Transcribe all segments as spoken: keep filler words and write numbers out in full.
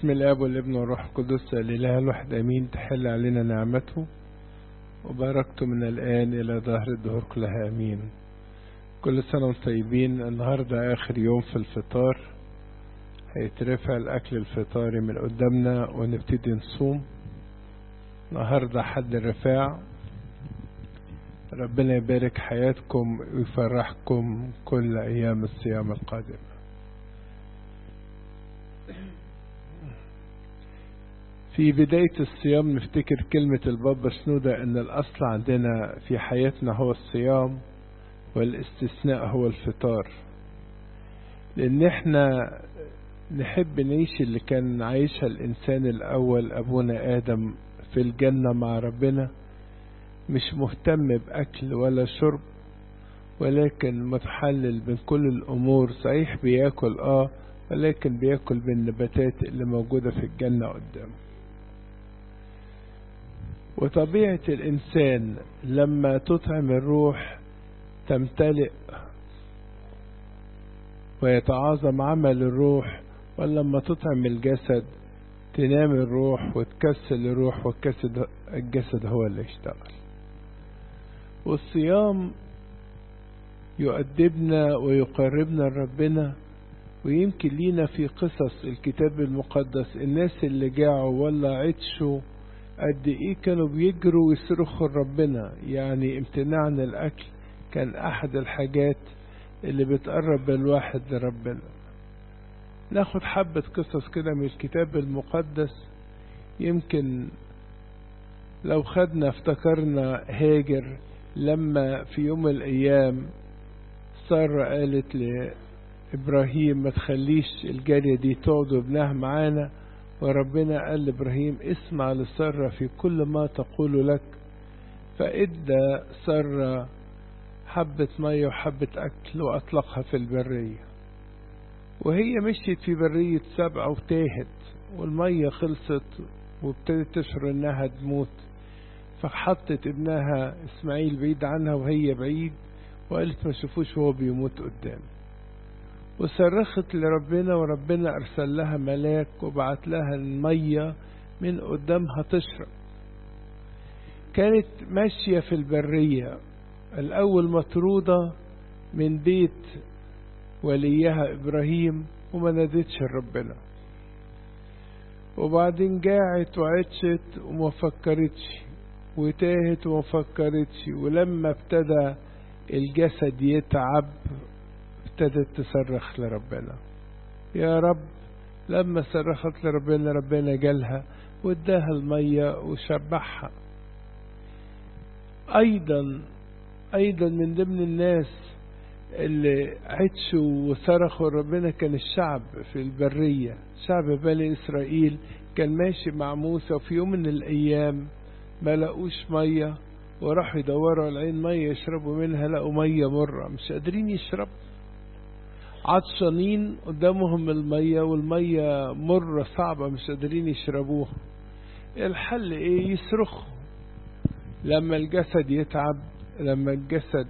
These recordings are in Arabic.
بسم الاب والابن والروح القدس الاله الواحد امين. تحل علينا نعمته وباركته من الان الى ظهر الدهور كلها امين. كل سنه وانتم طيبين. النهارده اخر يوم في الفطار، هيترفع الاكل الفطاري من قدامنا ونبتدي نصوم. النهارده حد الرفاع. ربنا يبارك حياتكم ويفرحكم كل ايام الصيام القادمه. في بداية الصيام نفتكر كلمة البابا شنودة ان الاصل عندنا في حياتنا هو الصيام والاستثناء هو الفطار، لان احنا نحب نعيش اللي كان عايشها الانسان الاول ابونا ادم في الجنة مع ربنا، مش مهتم باكل ولا شرب، ولكن متحلل من كل الامور. صحيح بياكل اه ولكن بياكل بالنباتات اللي موجودة في الجنة قدامه. وطبيعة الإنسان لما تطعم الروح تمتلئ ويتعاظم عمل الروح، ولما تطعم الجسد تنام الروح وتكسل الروح والجسد الجسد هو اللي يشتغل. والصيام يؤدبنا ويقربنا لربنا. ويمكن لينا في قصص الكتاب المقدس الناس اللي جاعوا ولا عطشوا قد ايه كانوا بيجروا ويصرخوا لربنا. يعني امتناع عن الاكل كان احد الحاجات اللي بتقرب الواحد لربنا. ناخد حبة قصص كده من الكتاب المقدس. يمكن لو خدنا افتكرنا هاجر لما في يوم من الايام سارة قالت لابراهيم ما تخليش الجارية دي تقعد وابنها معانا، وربنا قال لإبراهيم اسمع لسارة في كل ما تقول لك. فإدى سارة حبة مية وحبة أكل وأطلقها في البرية، وهي مشيت في برية سبعة وتاهت والمية خلصت وابتدت تشعر انها تموت. فحطت ابنها اسماعيل بعيد عنها وهي بعيد، وقالت ما شوفوش وهو بيموت قدام. وصرخت لربنا وربنا أرسل لها ملاك وبعت لها المية من قدامها تشرب. كانت ماشية في البرية الأول مطرودة من بيت وليها إبراهيم وما نادتش ربنا، وبعدين جاعت وعطشت وما فكرتش وتاهت وما فكرتش. ولما ابتدى الجسد يتعب ابتدت تصرخ لربنا يا رب. لما صرخت لربنا ربنا جالها واداها المية وشبعها. ايضا ايضا من ضمن الناس اللي عطشوا وصرخوا ربنا كان الشعب في البرية. شعب بني اسرائيل كان ماشي مع موسى، وفي يوم من الايام ما لقوش مية وراحوا يدوروا على العين مية يشربوا منها، لقوا مية مرة مش قادرين يشربوا. عطشانين قدامهم المية والمية مرة صعبة مش قادرين يشربوها. الحل ايه؟ يصرخوا. لما الجسد يتعب، لما الجسد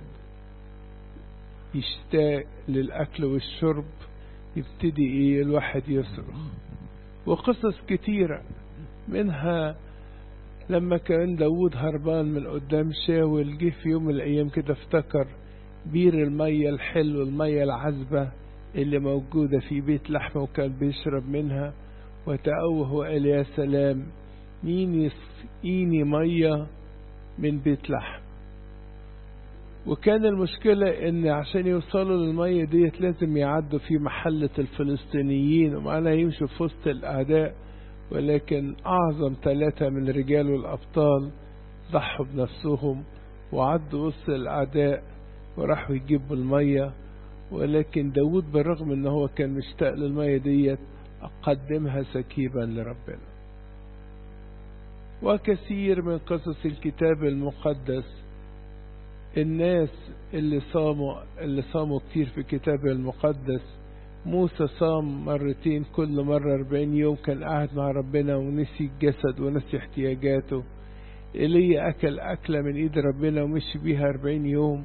يشتاق للأكل والشرب، يبتدي ايه الواحد يصرخ. وقصص كتيرة منها لما كان داود هربان من قدام شاول، جه في يوم من الأيام كده افتكر بير المية الحلو المية العذبة اللي موجودة في بيت لحمة وكان بيشرب منها، وتأوه وقال يا سلام مين يسقيني مية من بيت لحم. وكان المشكلة ان عشان يوصلوا للمية ديت لازم يعدوا في محلة الفلسطينيين ومعنى يمشوا في وسط الأعداء. ولكن أعظم ثلاثة من الرجال والأبطال ضحوا بنفسهم وعدوا وسط الأعداء وراحوا يجيبوا المية. ولكن داود بالرغم ان هو كان مشتاق للمية ديت قدمها سكيبا لربنا. وكثير من قصص الكتاب المقدس الناس اللي صاموا اللي صاموا كتير في الكتاب المقدس. موسى صام مرتين، كل مرة أربعين يوم كان قاعد مع ربنا ونسي الجسد ونسي احتياجاته. إيليا أكل أكلة من إيد ربنا ومشي بيها أربعين يوم.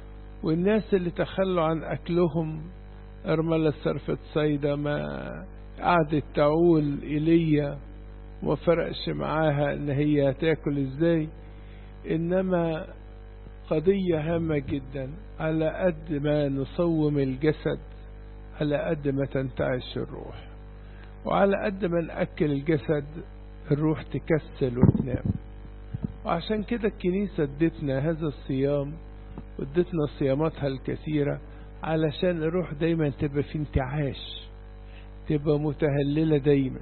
والناس اللي تخلوا عن أكلهم أرملة صرفة صيدا ما قعدت تعول إيليا وما فرقش معاها ان هي تاكل ازاي. انما قضية هامة جدا، على قد ما نصوم الجسد على قد ما تنتعش الروح، وعلى قد ما نأكل الجسد الروح تكسل وتنام. وعشان كده الكنيسة ادتنا هذا الصيام وادتنا صياماتها الكثيرة علشان الروح دايما تبقى في انتعاش، تبقى متهللة دايما.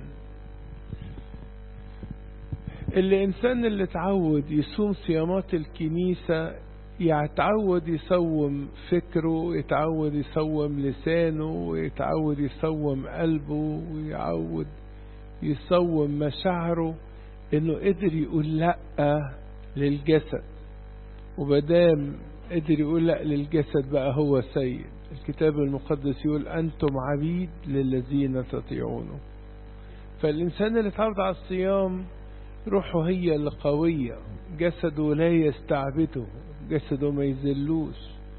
الإنسان اللي تعود يصوم صيامات الكنيسة يتعود يصوم فكره، يتعود يصوم لسانه، ويتعود يصوم قلبه، ويعود يصوم مشاعره، انه قدر يقول لأ للجسد. وبدام قدر يقول لأ للجسد بقى هو سيد. الكتاب المقدس يقول أنتم عبيد للذين تطيعونه. فالإنسان اللي اتعود على الصيام روحه هي اللي قوية، جسده لا يستعبده، جسده ما يذلوش،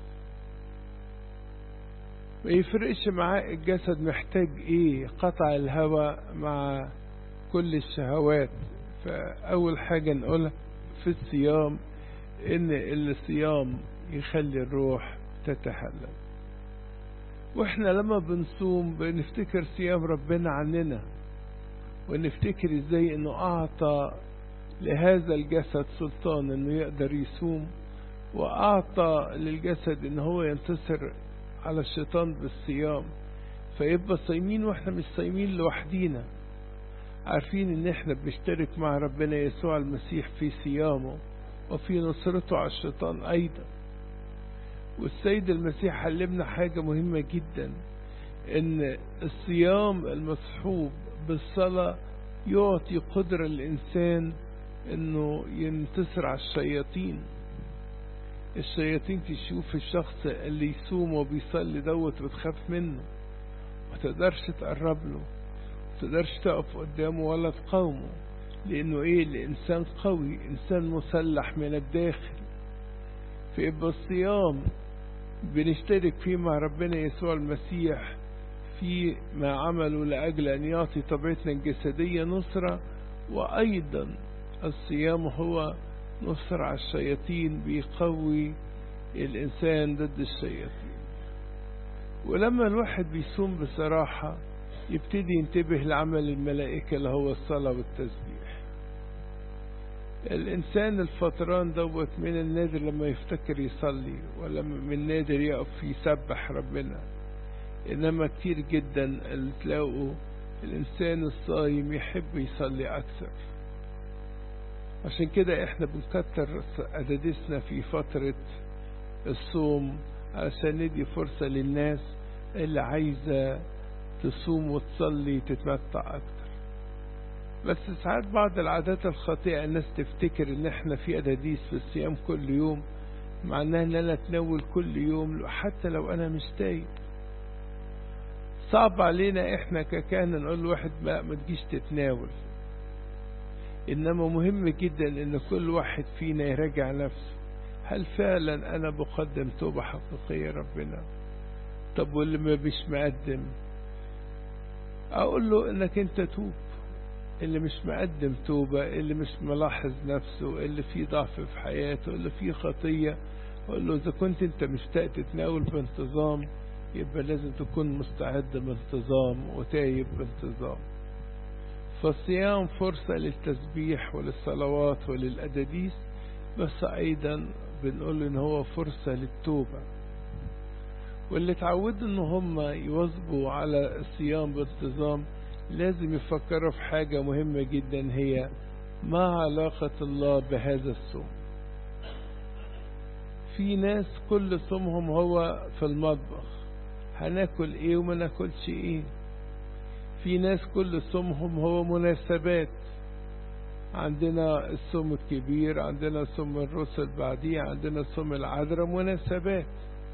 ما يفرقش معاه الجسد محتاج ايه، قطع الهوى مع كل الشهوات. فأول حاجة نقولها في الصيام ان الصيام يخلي الروح تتحلل. واحنا لما بنصوم بنفتكر صيام ربنا عننا، ونفتكر ازاي انه اعطى لهذا الجسد سلطان انه يقدر يصوم، واعطى للجسد ان هو ينتصر على الشيطان بالصيام. فيبقى صايمين واحنا مش صايمين لوحدينا، عارفين ان احنا بنشترك مع ربنا يسوع المسيح في صيامه وفي نصرته على الشيطان ايضا. والسيد المسيح علمنا حاجة مهمة جدا، ان الصيام المصحوب بالصلاة يعطي قدرة للإنسان انه ينتصر على الشياطين. الشياطين تشوف الشخص اللي يصوم وبيصلي دوت وتخاف منه، ما تقدرش تقرب له، ما تقدرش تقف قدامه ولا تقاومه، لانه ايه، الانسان قوي، انسان مسلح من الداخل. فيبقى الصيام بنشترك فيه مع ربنا يسوع المسيح في ما عمله لأجل أن يعطي طبيعتنا الجسدية نصرة، وأيضا الصيام هو نصر على الشياطين، بيقوي الإنسان ضد الشياطين. ولما الواحد بيصوم بصراحة يبتدي ينتبه لعمل الملائكة اللي هو الصلاة والتسبيح. الإنسان الفتران دوت من النادر لما يفتكر يصلي، ولا من النادر يقف يسبح ربنا. إنما كتير جدا اللي تلاقوا الإنسان الصايم يحب يصلي أكثر. عشان كده إحنا بنكتر أدادسنا في فترة الصوم علشان ندي فرصة للناس اللي عايزة تصوم وتصلي تتمتع أكتر. بس ساعات بعض العادات الخاطئة الناس تفتكر إن إحنا في أداديس في الصيام كل يوم، معناه إن أنا أتناول كل يوم حتى لو أنا مش تايب. صعب علينا إحنا ككهنة نقول لواحد ما, ما تجيش تتناول. إنما مهم جدا إن كل واحد فينا يراجع نفسه، هل فعلا أنا بقدم توبة حقيقية ربنا؟ طب واللي ما بيش مقدم أقول له إنك أنت توب. اللي مش مقدم توبة، اللي مش ملاحظ نفسه، اللي فيه ضعف في حياته، اللي فيه خطية، أقول له إذا كنت أنت مشتاق تتناول بانتظام يبقى لازم تكون مستعد بانتظام وتايب بانتظام. فالصيام فرصة للتسبيح وللصلوات وللأداديس، بس أيضا بنقول إن هو فرصة للتوبة. واللي تعودوا إن هم يواظبوا على الصيام بانتظام لازم يفكروا في حاجة مهمة جدا، هي ما علاقة الله بهذا الصوم. في ناس كل صومهم هو في المطبخ، هناكل ايه وما ناكلش ايه. في ناس كل صومهم هو مناسبات، عندنا الصوم الكبير، عندنا صوم الرسل بعديه، عندنا صوم العذراء، مناسبات.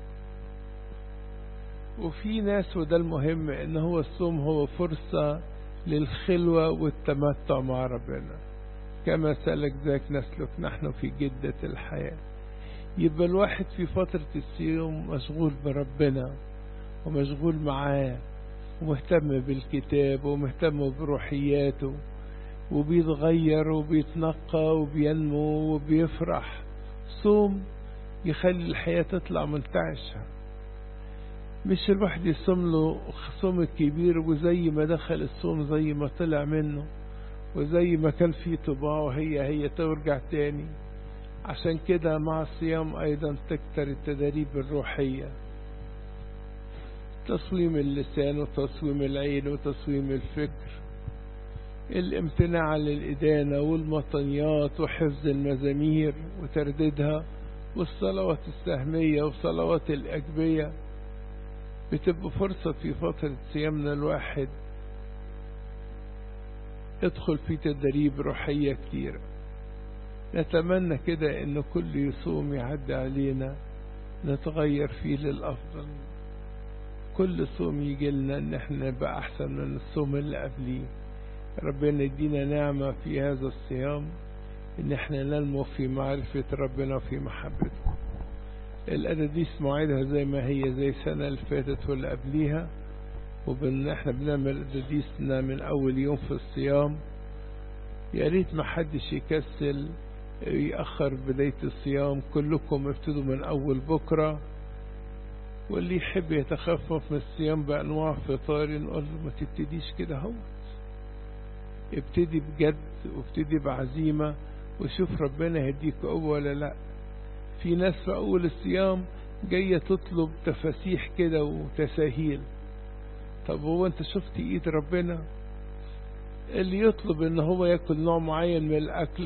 وفي ناس، وده المهم، ان هو الصوم هو فرصة للخلوة والتمتع مع ربنا، كما سلك ذاك نسلك نحن في جدة الحياة. يبقى الواحد في فترة الصيام مشغول بربنا ومشغول معاه ومهتم بالكتاب ومهتم بروحياته وبيتغير وبيتنقى وبينمو وبيفرح. صوم يخلي الحياة تطلع منتعشة، مش الواحد يصوم له صوم كبير وزي ما دخل الصوم زي ما طلع منه، وزي ما كان فيه طباع وهي هي ترجع تاني. عشان كده مع الصيام أيضا تكتر التدريب الروحية، تصويم اللسان وتصويم العين وتصويم الفكر، الامتناع عن الإدانة والمطنيات وحفظ المزامير وترديدها والصلوات السهمية وصلوات الأجبية. بتبقى فرصة في فترة صيامنا الواحد ادخل في تدريب روحية كتير. نتمنى كده ان كل يصوم يعدي علينا نتغير فيه للأفضل، كل صوم يجي لنا ان احنا نبقى احسن من الصوم اللي قبليه. ربنا يدينا نعمة في هذا الصيام ان احنا ننمو في معرفة ربنا وفي محبته. الأداديس موعدها زي ما هي زي السنة اللي فاتت واللي قبليها، وبن احنا بنعمل أداديسنا من أول يوم في الصيام. يا ريت ما حدش يكسل يأخر بداية الصيام، كلكم ابتدوا من أول بكرة، واللي يحب يتخفف من الصيام بأنواع فطار نقول له ما تبتديش كده، هو ابتدي بجد وابتدي بعزيمة وشوف ربنا يهديك قوة ولا لا. في ناس في أول الصيام جاية تطلب تفاسيح كده وتساهيل. طب هو انت شفت ايد ربنا؟ اللي يطلب ان هو يأكل نوع معين من الأكل